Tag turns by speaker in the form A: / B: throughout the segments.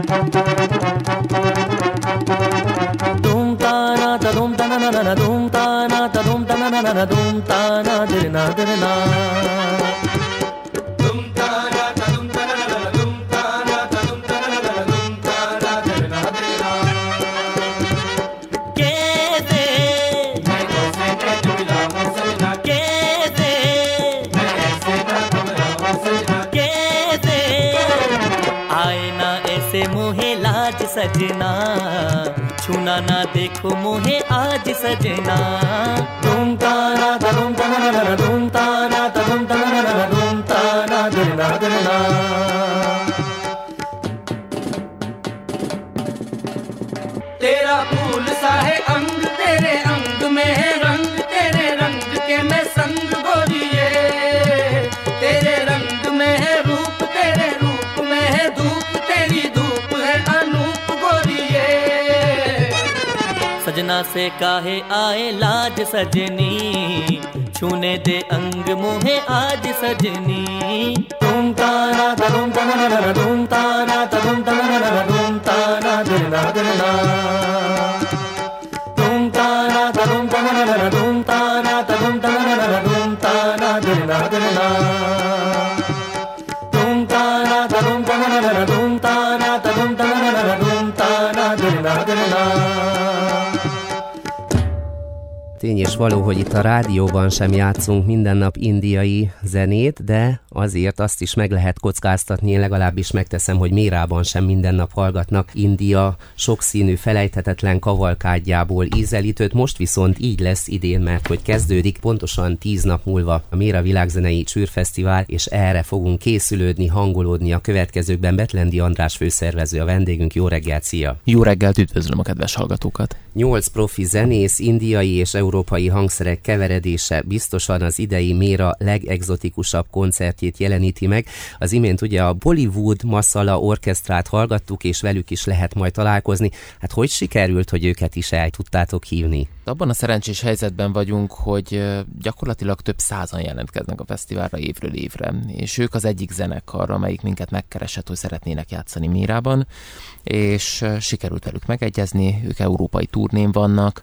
A: Dum ta na ta dum ta na na na dum ta na ta dum ta na na na dum ta na dir na dir na. सजना छूना ना देखो मोहे आज सजना तुम ताना तुम ताना तुम ताना तुम ताना तुम ताना दिलना दिलना.
B: तेरा फूल सा है अंग तेरे अंग में है रंग तेरे रंग के मैं संग गोरिए तेरे रंग में है रूप तेरे रूप में है धूप तेरी धूप है अनूप.
A: सजना से काहे आए लाज सजनी छूने दे अंग मुहे आज सजनी तुम ताना तुम ताना तुम ताना तुम ताना तुम ताना दिलना दिलना. तुम ताना तुम ताना तुम ताना तुम ताना तुम ताना दिलना दिलना. तुम ताना तुम ताना तुम ताना तुम ताना तुम ताना दिलना दिलना.
C: Tény és való, hogy itt a rádióban sem játszunk minden nap indiai zenét, de azért azt is meg lehet kockáztatni, én legalábbis megteszem, hogy Mérában sem minden nap hallgatnak India sokszínű, felejthetetlen kavalkádjából ízelítőt. Most viszont így lesz idén, mert hogy kezdődik pontosan 10 nap múlva a Méra Világzenei Csűrfesztivál, és erre fogunk készülődni, hangolódni a következőkben. Betlendi András főszervező a vendégünk. Jó reggelt, szia!
D: Jó reggelt, üdvözlöm a kedves hallgatókat!
C: 8 profi zenész, indiai és európai hangszerek keveredése biztosan az idei Méra legegzotikusabb koncertjét jeleníti meg. Az imént ugye a Bollywood Masala orkesztrát hallgattuk, és velük is lehet majd találkozni. Hát hogy sikerült, hogy őket is el tudtátok hívni?
D: Abban a szerencsés helyzetben vagyunk, hogy gyakorlatilag több százan jelentkeznek a fesztiválra évről évre, és ők az egyik zenekar, amelyik minket megkeresett, hogy szeretnének játszani Mérában, és sikerült velük megegyezni, ők európai turnén vannak,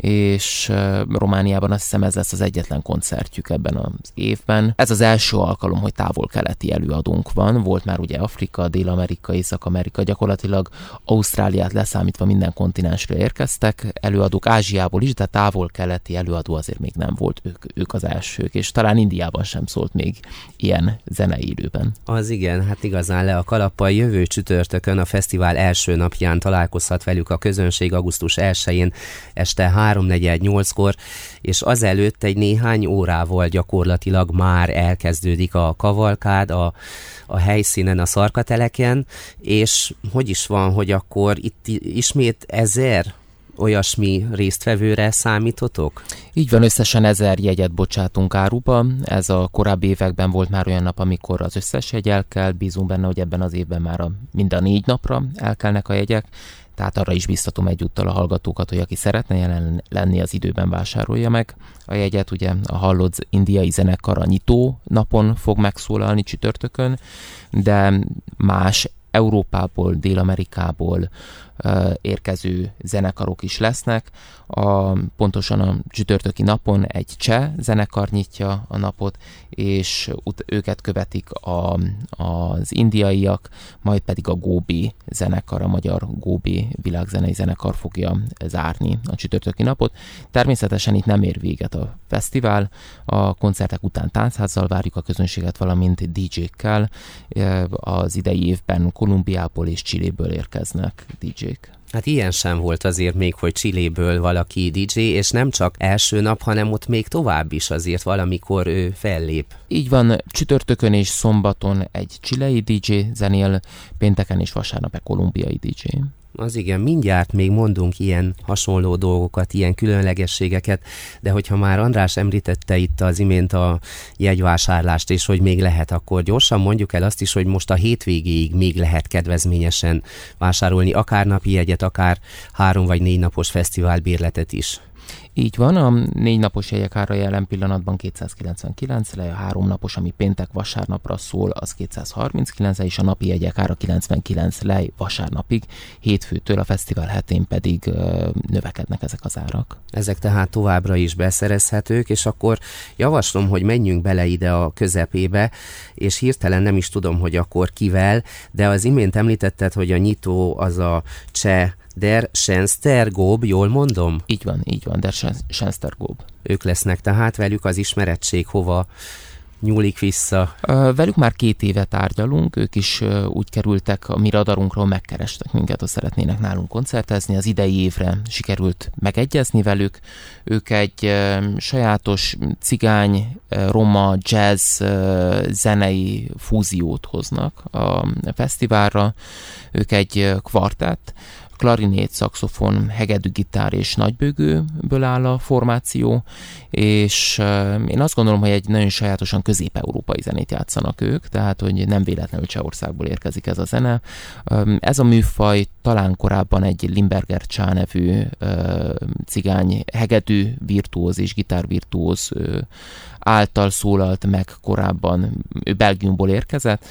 D: és Romániában azt hiszem ez lesz az egyetlen koncertjük ebben az évben. Ez az első alkalom, hogy távol-keleti előadónk van, volt már ugye Afrika, Dél-Amerika, Észak-Amerika, gyakorlatilag Ausztráliát leszámítva minden kontinensről érkeztek előadók, Ázsiából is, de távol-keleti előadó azért még nem volt, ők az elsők, és talán Indiában sem szólt még ilyen zenei időben.
C: Az igen, hát igazán le a kalappal. Jövő csütörtökön a fesztivál első napján találkozhat velük a közönség, augusztus 1-én este 3:48-kor, és azelőtt egy néhány órával gyakorlatilag már elkezdődik a kavalkád a helyszínen, a Szarkateleken, és hogy is van, hogy akkor itt ismét 1000 olyasmi résztvevőre számítotok?
D: Így van, összesen 1000 jegyet bocsátunk áruba. Ez a korábbi években volt már olyan nap, amikor az összes jegy elkel, bízunk benne, hogy ebben az évben már mind a 4 napra elkelnek a jegyek. Tehát arra is biztatom egyúttal a hallgatókat, hogy aki szeretne jelen lenni, az időben vásárolja meg a jegyet. Ugye a hallott indiai zenekar a nyitó napon fog megszólalni csütörtökön, de más Európából, Dél-Amerikából érkező zenekarok is lesznek. Pontosan a csütörtöki napon egy cseh zenekar nyitja a napot, és őket követik az indiaiak, majd pedig a Góbi zenekar, a magyar Góbi világzenei zenekar fogja zárni a csütörtöki napot. Természetesen itt nem ér véget a fesztivál, a koncertek után táncházzal várjuk a közönséget, valamint DJ-kkel. Az idei évben Kolumbiából és Chiléből érkeznek DJ-k.
C: Hát ilyen sem volt azért még, hogy Chiléből valaki DJ, és nem csak első nap, hanem ott még tovább is azért valamikor ő fellép.
D: Így van, csütörtökön és szombaton egy chilei DJ zenél, pénteken és vasárnap egy kolumbiai DJ.
C: Az igen, mindjárt még mondunk ilyen hasonló dolgokat, ilyen különlegességeket, de hogyha már András említette itt az imént a jegyvásárlást, és hogy még lehet, akkor gyorsan mondjuk el azt is, hogy most a hétvégéig még lehet kedvezményesen vásárolni, akár napi jegyet, akár 3 vagy 4 napos fesztiválbérletet is.
D: Így van, a 4 napos jegyek ára jelen pillanatban 299 lej, a 3 napos, ami péntek-vasárnapra szól, az 239 lej, és a napi jegyek ára 99 lej vasárnapig, hétfőtől a fesztivál hetén pedig növekednek ezek az árak.
C: Ezek tehát továbbra is beszerezhetők, és akkor javaslom, hogy menjünk bele ide a közepébe, és hirtelen nem is tudom, hogy akkor kivel, de az imént említetted, hogy a nyitó az a cseh Der Schenstergob, jól mondom?
D: Így van, Der Schenstergob.
C: Ők lesznek tehát, velük az ismerettség hova nyúlik vissza?
D: Velük már 2 éve tárgyalunk, ők is úgy kerültek a mi radarunkról, megkerestek minket, hogy szeretnének nálunk koncertezni. Az idei évre sikerült megegyezni velük. Ők egy sajátos cigány, roma, jazz zenei fúziót hoznak a fesztiválra. Ők egy kvartett, klarinét, szaxofon, hegedű, gitár és nagybőgőből áll a formáció, és én azt gondolom, hogy egy nagyon sajátosan közép-európai zenét játszanak ők, tehát hogy nem véletlenül Csehországból érkezik ez a zene. Ez a műfaj talán korábban egy Limberger Csá nevű cigány hegedű virtuóz és gitárvirtuóz által szólalt meg korábban, ő Belgiumból érkezett.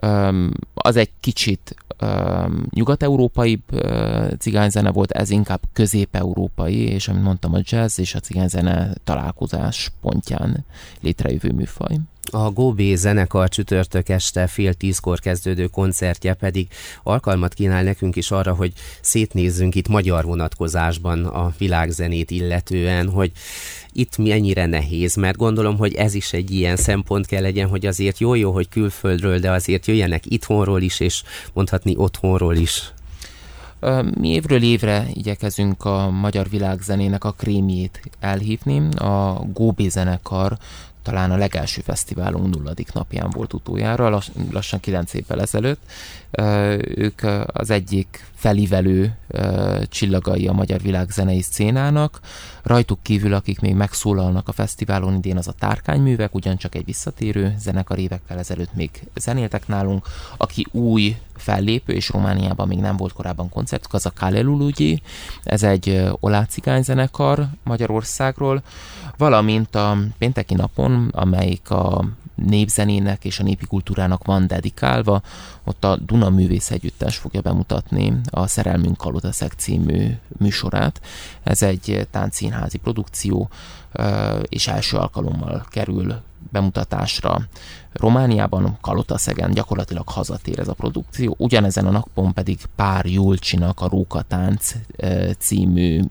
D: Az egy kicsit nyugat-európai cigányzene volt, ez inkább közép-európai, és amit mondtam, a jazz és a cigányzene találkozás pontján létrejövő műfaj.
C: A Góbé zenekar csütörtök este 9:30 kezdődő koncertje pedig alkalmat kínál nekünk is arra, hogy szétnézzünk itt magyar vonatkozásban a világzenét illetően, hogy itt mennyire nehéz, mert gondolom, hogy ez is egy ilyen szempont kell legyen, hogy azért jó, hogy külföldről, de azért jöjjenek itthonról is, és mondhatni otthonról is.
D: Mi évről évre igyekezünk a magyar világzenének a krémjét elhívni. A Góbé zenekar talán a legelső fesztiválunk 0. napján volt utoljára, lassan 9 évvel ezelőtt. Ők az egyik felívelő csillagai a magyar világzenei szcénának. Rajtuk kívül, akik még megszólalnak a fesztiválon idén, az a Tárkányművek, ugyancsak egy visszatérő zenekar, évekkel ezelőtt még zenéltek nálunk. Aki új fellépő, és Romániában még nem volt korábban koncertük, az a Kalelulugyi, ez egy oláh cigány zenekar Magyarországról, valamint a pénteki napon, amelyik a népzenének és a népi kultúrának van dedikálva, ott a Duna Művész Együttes fogja bemutatni a Szerelmünk Kalotaszeg című műsorát. Ez egy táncszínházi produkció, és első alkalommal kerül bemutatásra Romániában, Kalotaszegen, gyakorlatilag hazatér ez a produkció. Ugyanezen a napon pedig Pár Julcsinak a Rókatánc című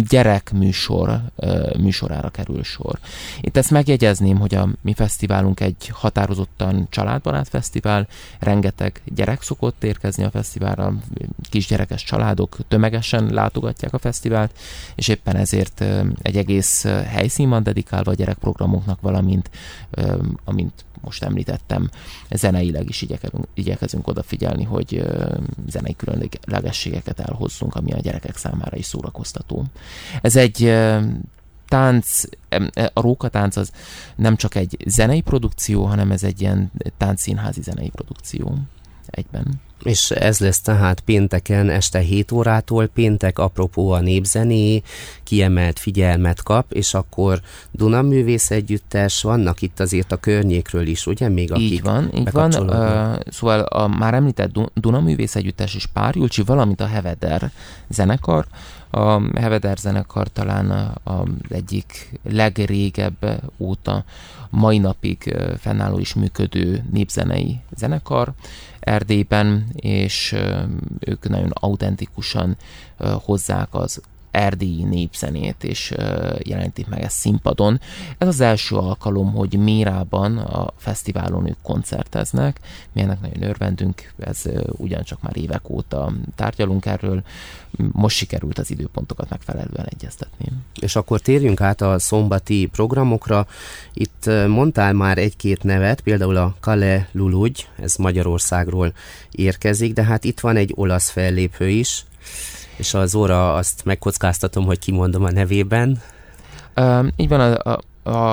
D: műsorára kerül sor. Itt ezt megjegyezném, hogy a mi fesztiválunk egy határozottan családbarát fesztivál, rengeteg gyerek szokott érkezni a fesztiválra, kisgyerekes családok tömegesen látogatják a fesztivált, és éppen ezért egy egész helyszín van dedikálva a gyerekprogramoknak, valamint, amint most említettem, zeneileg is igyekezünk odafigyelni, hogy zenei különlegességeket elhozzunk, ami a gyerekek számára is szórakoztató. Ez egy tánc, a Rókatánc az nem csak egy zenei produkció, hanem ez egy ilyen táncszínházi zenei produkció egyben.
C: És ez lesz tehát pénteken este 7 órától, péntek apropó a népzené, kiemelt figyelmet kap, és akkor Duna Művész Együttes, vannak itt azért a környékről is, ugye? Még akik
D: így van. Szóval a már említett Duna Művész Együttes és Pár Julcsi, valamint a Heveder zenekar. A Heveder zenekar talán az egyik legrégebb óta mai napig fennálló és működő népzenei zenekar Erdélyben, és ők nagyon autentikusan hozzák az erdélyi népzenét, és jelenítik meg ezt színpadon. Ez az első alkalom, hogy Mérában a fesztiválon ők koncerteznek. Mi ennek nagyon örvendünk, ez ugyancsak már évek óta tárgyalunk erről. Most sikerült az időpontokat megfelelően egyeztetni. És
C: akkor térjünk át a szombati programokra. Itt mondtál már egy-két nevet, például a Kalelulugyi, ez Magyarországról érkezik, de hát itt van egy olasz fellépő is, és az óra azt megkockáztatom, hogy kimondom a nevében.
D: Így van,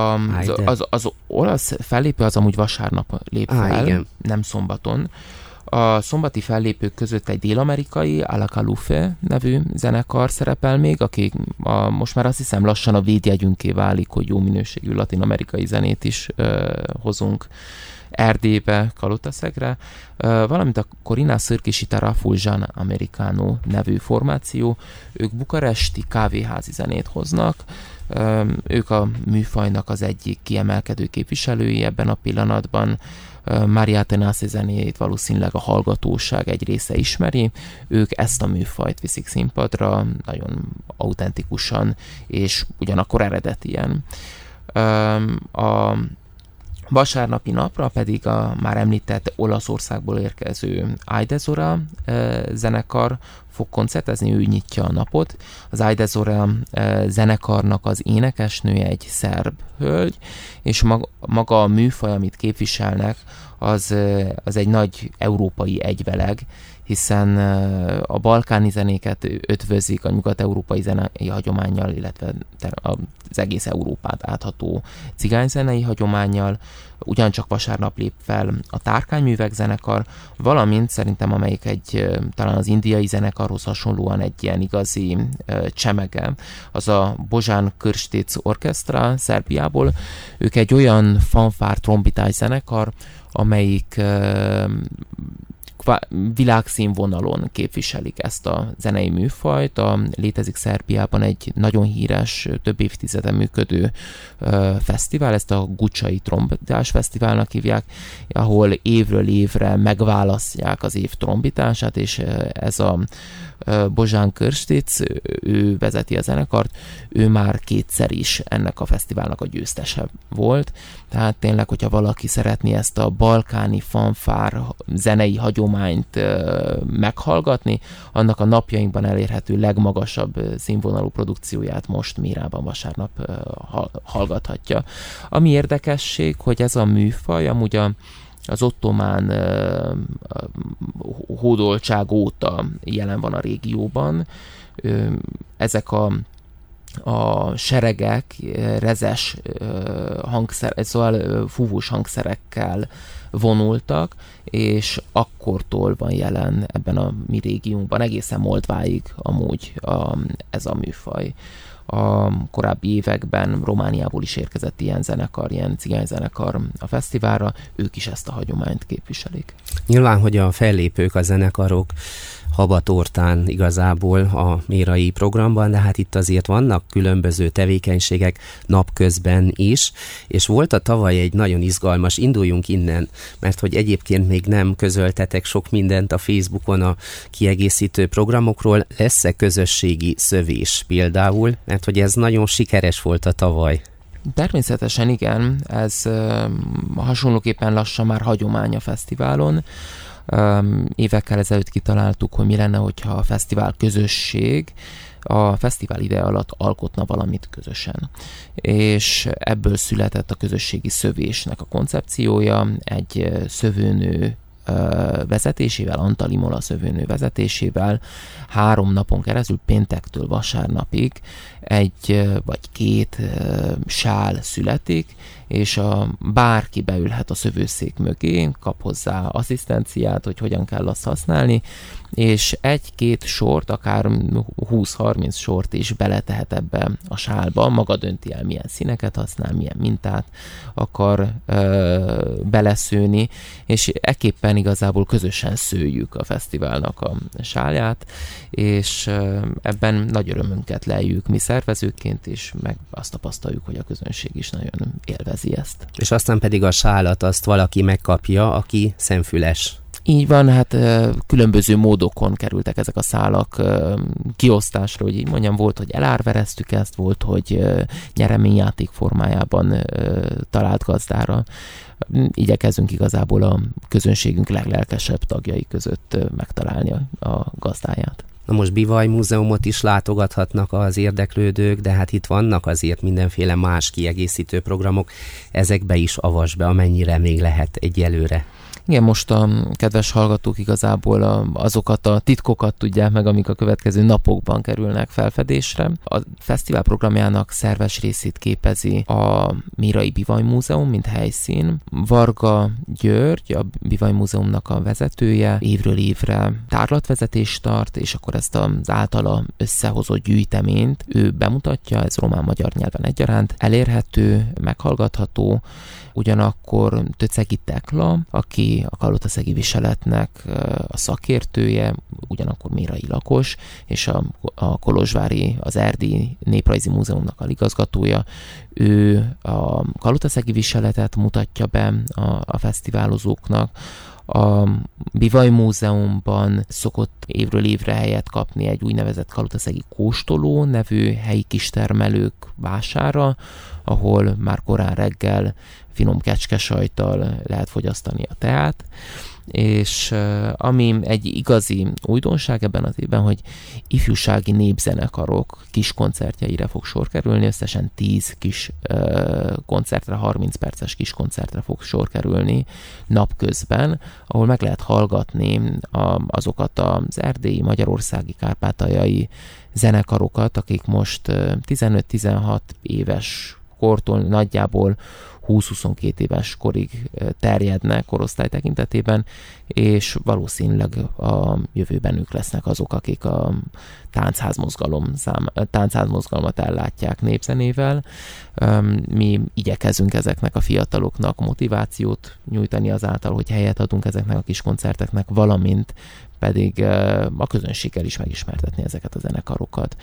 D: az olasz fellépő az amúgy vasárnap lép fel,
C: igen.
D: nem szombaton. A szombati fellépők között egy dél-amerikai, Alacalufe nevű zenekar szerepel még, aki most már azt hiszem lassan a védjegyünké válik, hogy jó minőségű latin-amerikai zenét is hozunk Erdélybe, Kalotaszegre, valamint a Corina Szirkisita Rafuljan Americano nevű formáció. Ők bukaresti kávéházi zenét hoznak, ők a műfajnak az egyik kiemelkedő képviselői ebben a pillanatban. Maria Tenace zenéjét valószínűleg a hallgatóság egy része ismeri, ők ezt a műfajt viszik színpadra, nagyon autentikusan, és ugyanakkor eredetien. A vasárnapi napra pedig a már említett Olaszországból érkező Aidezora zenekar fog koncertezni, ő nyitja a napot. Az Aidezora zenekarnak az énekesnője egy szerb hölgy, és maga a műfaj, amit képviselnek, az egy nagy európai egyveleg, hiszen a balkáni zenéket ötvözik a nyugat-európai zenei hagyománnyal, illetve az egész Európát átható cigányzenei hagyománnyal. Ugyancsak vasárnap lép fel a Tárkányművek zenekar, valamint szerintem amelyik talán az indiai zenekarhoz hasonlóan egy ilyen igazi csemege, az a Bozsán Krstec Orchestra Szerbiából. Ők egy olyan fanfár trombitás zenekar, amelyik világszínvonalon képviselik ezt a zenei műfajt. Létezik Szerbiában egy nagyon híres, több évtizede működő fesztivál, ezt a Gucsai Trombitás Fesztiválnak hívják, ahol évről évre megválasztják az év trombitását, és ez a Bozsán Krstec, ő vezeti a zenekart, ő már kétszer is ennek a fesztiválnak a győztese volt. Tehát tényleg, hogyha valaki szeretné ezt a balkáni fanfár zenei hagyományt meghallgatni, annak a napjainkban elérhető legmagasabb színvonalú produkcióját most Mírában vasárnap hallgathatja. Ami érdekesség, hogy ez a műfaj amúgy az ottomán hódoltság óta jelen van a régióban. Ezek a seregek rezes szóval fúvós hangszerekkel vonultak, és akkortól van jelen ebben a mi régiónkban, egészen Moldváig amúgy ez a műfaj. A korábbi években Romániából is érkezett ilyen zenekar, ilyen cigányzenekar a fesztiválra, ők is ezt a hagyományt képviselik.
C: Nyilván, hogy a fellépők, a zenekarok habatortán igazából a mérai programban, de hát itt azért vannak különböző tevékenységek napközben is, és volt a tavaly egy nagyon izgalmas, induljunk innen, mert hogy egyébként még nem közöltetek sok mindent a Facebookon a kiegészítő programokról, lesz-e közösségi szövés például, mert hogy ez nagyon sikeres volt a tavaly.
D: Természetesen igen, ez hasonlóképpen lassan már hagyomány a fesztiválon. Évekkel ezelőtt kitaláltuk, hogy mi lenne, hogyha a fesztivál közösség a fesztivál ideje alatt alkotna valamit közösen. És ebből született a közösségi szövésnek a koncepciója, egy szövőnő vezetésével, Antal Imola szövőnő vezetésével 3 napon keresztül, péntektől vasárnapig egy vagy 2 sál születik, és bárki beülhet a szövőszék mögé, kap hozzá asszisztenciát, hogy hogyan kell azt használni, és 1-2 sort, akár 20-30 sort is beletehet ebbe a sálba, maga dönti el, milyen színeket használ, milyen mintát akar beleszőni, és ekképpen igazából közösen szőjük a fesztiválnak a sálját, és ebben nagy örömünket leljük mi szervezőként is, meg azt tapasztaljuk, hogy a közönség is nagyon élvezi ezt. És
C: aztán pedig a sálat azt valaki megkapja, aki szemfüles.
D: Így van, hát különböző módokon kerültek ezek a szálak kiosztásra, hogy így mondjam, volt, hogy elárvereztük ezt, volt, hogy nyereményjáték formájában talált gazdára. Igyekezünk igazából a közönségünk leglelkesebb tagjai között megtalálni a gazdáját.
C: Na most Bivaj Múzeumot is látogathatnak az érdeklődők, de hát itt vannak azért mindenféle más kiegészítő programok, ezekbe is avasd be, amennyire még lehet egyelőre.
D: Igen, most a kedves hallgatók igazából azokat a titkokat tudják meg, amik a következő napokban kerülnek felfedésre. A fesztivál programjának szerves részét képezi a Mérai Bivaj Múzeum, mint helyszín. Varga György, a Bivaj Múzeumnak a vezetője, évről évre tárlatvezetést tart, és akkor ezt az általa összehozott gyűjteményt ő bemutatja, ez román-magyar nyelven egyaránt, elérhető, meghallgatható. Ugyanakkor Töcegi Tekla, aki a kalotaszegi viseletnek a szakértője, ugyanakkor mérai lakos, és a kolozsvári, az Erdélyi Néprajzi Múzeumnak a igazgatója, ő a kalotaszegi viseletet mutatja be a fesztiválozóknak. A Bivaj Múzeumban szokott évről évre helyet kapni egy úgynevezett kalotaszegi kóstoló nevű helyi kistermelők vására, ahol már korán reggel finom kecskesajttal lehet fogyasztani a teát, és ami egy igazi újdonság ebben az évben, hogy ifjúsági népzenekarok kis koncertjeire fog sor kerülni, összesen 10 kis koncertre, 30 perces kis koncertre fog sor kerülni napközben, ahol meg lehet hallgatni azokat az erdélyi, magyarországi, kárpátaljai zenekarokat, akik most 15-16 éves kortól nagyjából 20-22 éves korig terjednek korosztály tekintetében, és valószínűleg a jövőben ők lesznek azok, akik a táncházmozgalmat ellátják népzenével. Mi igyekezünk ezeknek a fiataloknak motivációt nyújtani azáltal, hogy helyet adunk ezeknek a kis koncerteknek, valamint pedig a közönséggel is megismertetni ezeket a zenekarokat.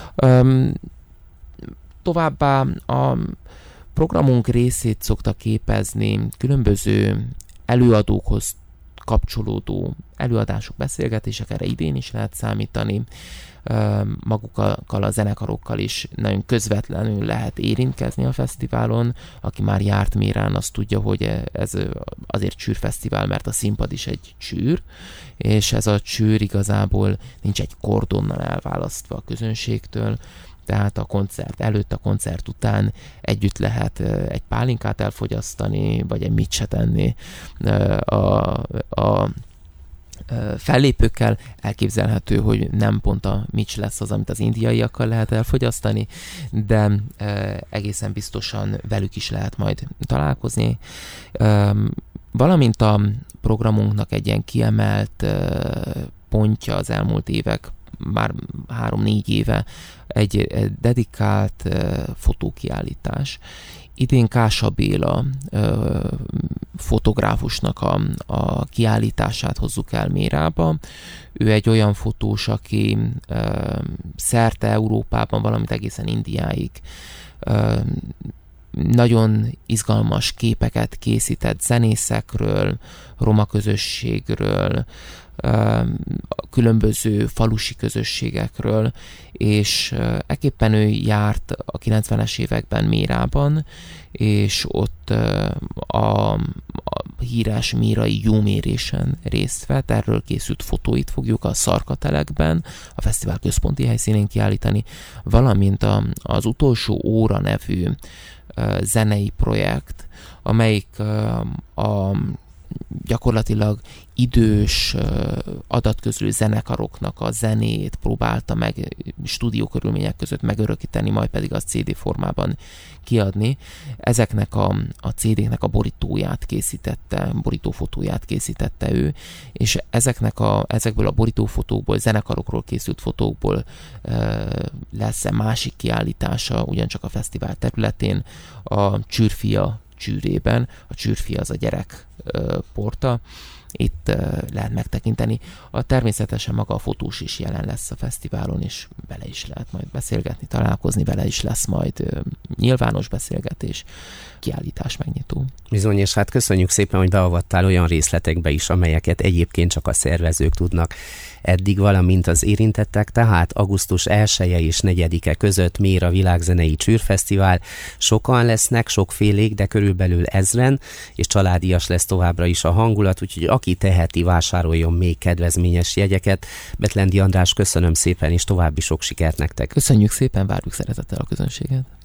D: Továbbá a programunk részét szokta képezni különböző előadókhoz kapcsolódó előadások, beszélgetések, erre idén is lehet számítani. Magukkal a zenekarokkal is nagyon közvetlenül lehet érintkezni a fesztiválon. Aki már járt Mérán, az tudja, hogy ez azért csűrfesztivál, mert a színpad is egy csűr, és ez a csűr igazából nincs egy kordonnal elválasztva a közönségtől, tehát a koncert előtt, a koncert után együtt lehet egy pálinkát elfogyasztani, vagy egy micset enni a fellépőkkel. Elképzelhető, hogy nem pont a mics lesz az, amit az indiaiakkal lehet elfogyasztani, de egészen biztosan velük is lehet majd találkozni. Valamint a programunknak egy ilyen kiemelt pontja az elmúlt évek, már 3-4 éve egy dedikált fotókiállítás. Idén Kása Béla fotográfusnak a kiállítását hozzuk el Mérába. Ő egy olyan fotós, aki szerte Európában, valamint egészen Indiáig nagyon izgalmas képeket készített zenészekről, roma közösségről, különböző falusi közösségekről, és ekképpen ő járt a 90-es években Mérában, és ott a híres mérai jómérésen részt vett. Erről készült fotóit fogjuk a Szarkatelekben, a fesztivál központi helyszínén kiállítani, valamint az Utolsó Óra nevű zenei projekt, amelyik gyakorlatilag idős adatközlő zenekaroknak a zenét próbálta meg stúdiókörülmények között megörökíteni, majd pedig az CD formában kiadni. Ezeknek a CD-knek a borítófotóját készítette ő, és ezekből a borítófotókból, zenekarokról készült fotókból lesz másik kiállítása, ugyancsak a fesztivál területén, a Csűrfia csűrében. A Csűrfia az a gyerek porta, itt lehet megtekinteni. Természetesen maga a fotós is jelen lesz a fesztiválon, és vele is lehet majd beszélgetni, találkozni, vele is lesz majd nyilvános beszélgetés, kiállítás megnyitó.
C: Bizony, és hát köszönjük szépen, hogy beavattál olyan részletekbe is, amelyeket egyébként csak a szervezők tudnak eddig, valamint az érintettek, tehát augusztus 1-e és 4-e között Méra Világzenei Csűrfesztivál. Sokan lesznek, sokfélék, de körülbelül 1000-en, és családias lesz továbbra is a hangulat, úgyhogy aki teheti, vásároljon még kedvezményes jegyeket. Bethlendi András, köszönöm szépen, és további sok sikert nektek.
D: Köszönjük szépen, várjuk szeretettel a közönséget.